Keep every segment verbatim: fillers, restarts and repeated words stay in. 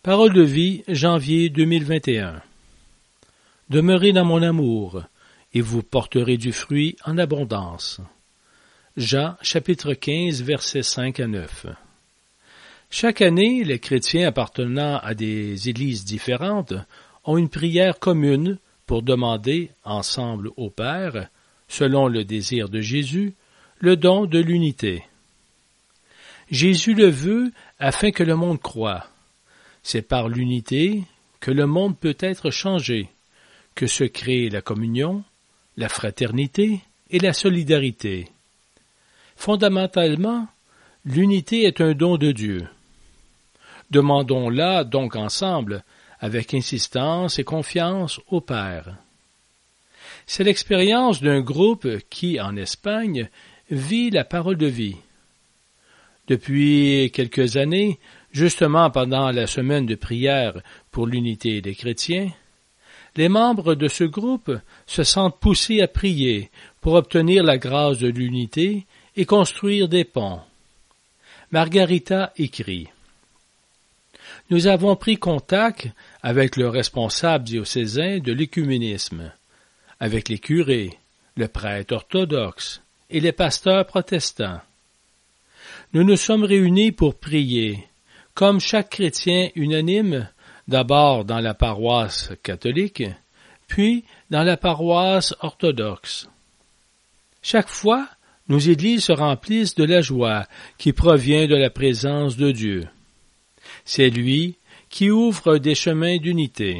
Parole de vie, janvier deux mille vingt et un. Demeurez dans mon amour, et vous porterez du fruit en abondance. Jean, chapitre quinze, versets cinq à neuf. Chaque année, les chrétiens appartenant à des églises différentes ont une prière commune pour demander, ensemble au Père, selon le désir de Jésus, le don de l'unité. Jésus le veut afin que le monde croie. C'est par l'unité que le monde peut être changé, que se crée la communion, la fraternité et la solidarité. Fondamentalement, l'unité est un don de Dieu. Demandons-la donc ensemble, avec insistance et confiance au Père. C'est l'expérience d'un groupe qui, en Espagne, vit la parole de vie. Depuis quelques années, justement pendant la semaine de prière pour l'unité des chrétiens, les membres de ce groupe se sentent poussés à prier pour obtenir la grâce de l'unité et construire des ponts. Margarita écrit: « Nous avons pris contact avec le responsable diocésain de l'écuménisme, avec les curés, le prêtre orthodoxe et les pasteurs protestants. Nous nous sommes réunis pour prier, comme chaque chrétien unanime, d'abord dans la paroisse catholique, puis dans la paroisse orthodoxe. Chaque fois, nos églises se remplissent de la joie qui provient de la présence de Dieu. C'est lui qui ouvre des chemins d'unité.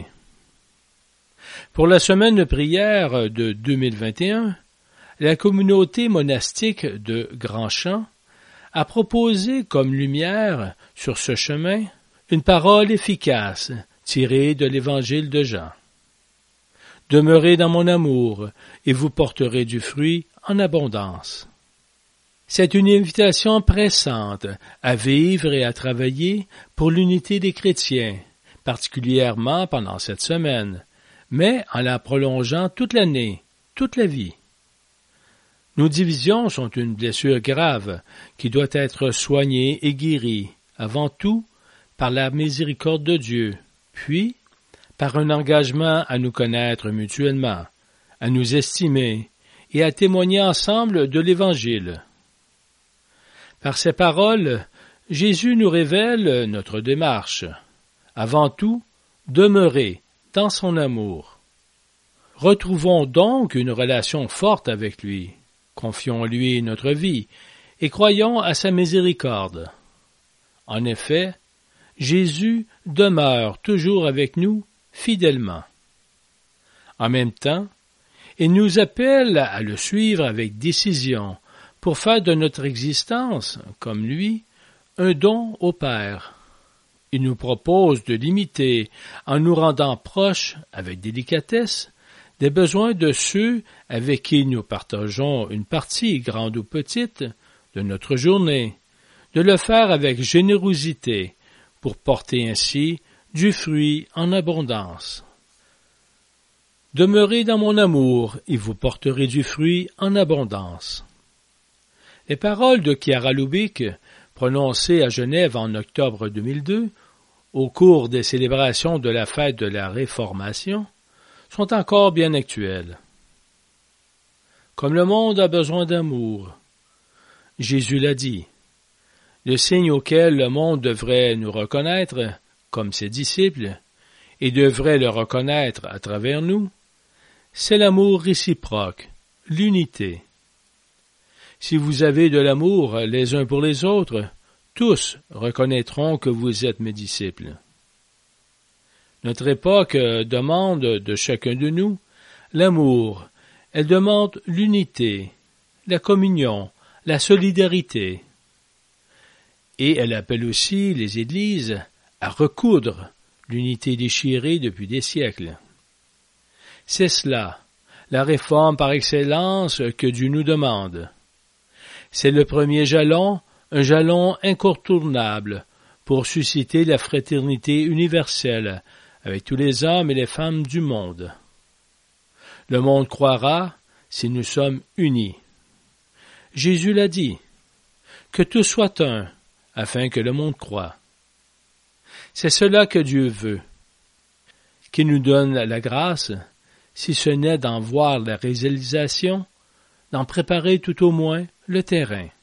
Pour la semaine de prière de deux mille vingt et un, la communauté monastique de Grand-Champ a proposé comme lumière sur ce chemin une parole efficace tirée de l'Évangile de Jean. « Demeurez dans mon amour, et vous porterez du fruit en abondance. » C'est une invitation pressante à vivre et à travailler pour l'unité des chrétiens, particulièrement pendant cette semaine, mais en la prolongeant toute l'année, toute la vie. Nos divisions sont une blessure grave qui doit être soignée et guérie, avant tout par la miséricorde de Dieu, puis par un engagement à nous connaître mutuellement, à nous estimer et à témoigner ensemble de l'Évangile. Par ces paroles, Jésus nous révèle notre démarche. Avant tout, demeurer dans son amour. Retrouvons donc une relation forte avec lui. Confions-lui notre vie et croyons à sa miséricorde. En effet, Jésus demeure toujours avec nous fidèlement. En même temps, il nous appelle à le suivre avec décision pour faire de notre existence, comme lui, un don au Père. Il nous propose de l'imiter en nous rendant proches, avec délicatesse, des besoins de ceux avec qui nous partageons une partie, grande ou petite, de notre journée, de le faire avec générosité pour porter ainsi du fruit en abondance. Demeurez dans mon amour et vous porterez du fruit en abondance. Les paroles de Chiara Lubich, prononcées à Genève en octobre deux mille deux, au cours des célébrations de la fête de la Réformation, sont encore bien actuelles. Comme le monde a besoin d'amour, Jésus l'a dit, le signe auquel le monde devrait nous reconnaître, comme ses disciples, et devrait le reconnaître à travers nous, c'est l'amour réciproque, l'unité. Si vous avez de l'amour les uns pour les autres, tous reconnaîtront que vous êtes mes disciples. Notre époque demande de chacun de nous l'amour, elle demande l'unité, la communion, la solidarité. Et elle appelle aussi les églises à recoudre l'unité déchirée depuis des siècles. C'est cela, la réforme par excellence que Dieu nous demande. C'est le premier jalon, un jalon incontournable pour susciter la fraternité universelle avec tous les hommes et les femmes du monde. Le monde croira si nous sommes unis. Jésus l'a dit, que tous soient un, afin que le monde croie. C'est cela que Dieu veut, qu'il nous donne la grâce, si ce n'est d'en voir la réalisation, d'en préparer tout au moins le terrain.